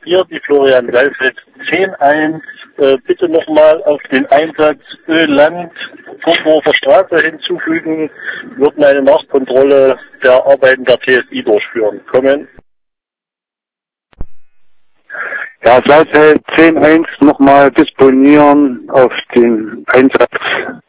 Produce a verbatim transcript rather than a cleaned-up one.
vier, die Florian Seifeld zehn eins, äh, bitte nochmal auf den Einsatz Öland Vorburger Straße hinzufügen, würden eine Nachkontrolle der Arbeiten der T S I durchführen. Kommen. Ja, Seifeld zehn eins nochmal disponieren auf den Einsatz